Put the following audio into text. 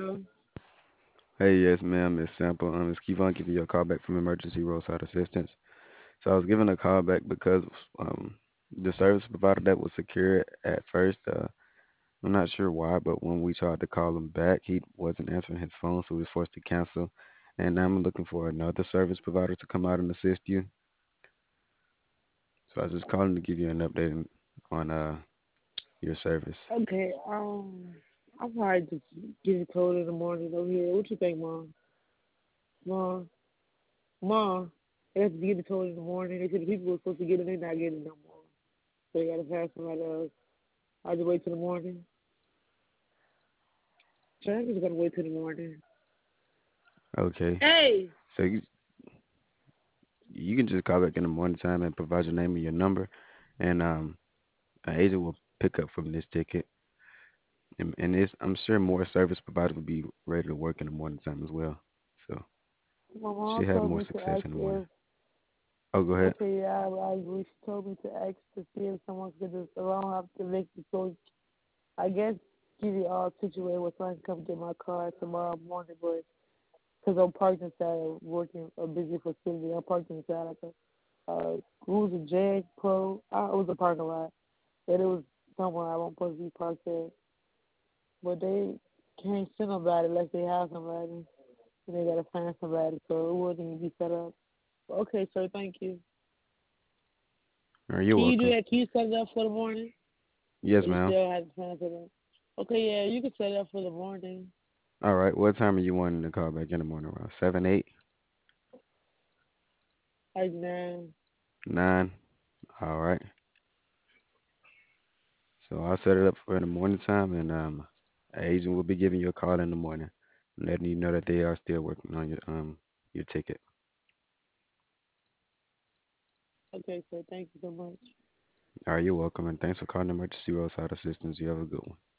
Hey, yes, ma'am, Miss Sample. It's Kevon giving you a call back from Emergency Roadside Assistance. So I was giving a call back because um, the service provider that was secured at first, I'm not sure why, but when we tried to call him back, he wasn't answering his phone, so we was forced to cancel. And now I'm looking for another service provider to come out and assist you. So I was just calling to give you an update on your service. Okay, I'm probably just getting told in the morning over here. What you think, Mom? Mom? Mom? They have to get it told in the morning. They said the people were supposed to get it, they're not getting it no more. So they gotta pass somebody else. I just wait till the morning. So I'm just gonna wait till the morning. Okay. Hey! So you can just call back in the morning time and provide your name and your number, and an agent will pick up from this ticket. And I'm sure more service providers will be ready to work in the morning time as well. So My mom should have told more me to success ask in the morning. if, Oh, go ahead. okay, yeah, I agree. She told me to ask to see if someone could just, I don't have to make the choice. I guess get it all situated where someone can come get my car tomorrow morning, but because I'm parked inside working a busy facility. I'm parked inside like it was a Jag Pro. It was a parking lot, and it was somewhere I wasn't supposed to be parked at. But they can't send nobody unless they have somebody, and they gotta find somebody, so it wouldn't even be set up. Okay, sir, thank you. All right, you're Can you do welcome. that? Can you set it up for the morning? Yes, Or you ma'am. still have to find it up? Okay, yeah, you can set it up for the morning, All right. What time are you wanting to call back in the morning? Around 7, 8, like 9. 9? All right. So I'll set it up for the morning time, and an agent will be giving you a call in the morning, letting you know that they are still working on your ticket. Okay, sir, thank you so much. All right, you're welcome, and thanks for calling Emergency Roadside Assistance. You have a good one.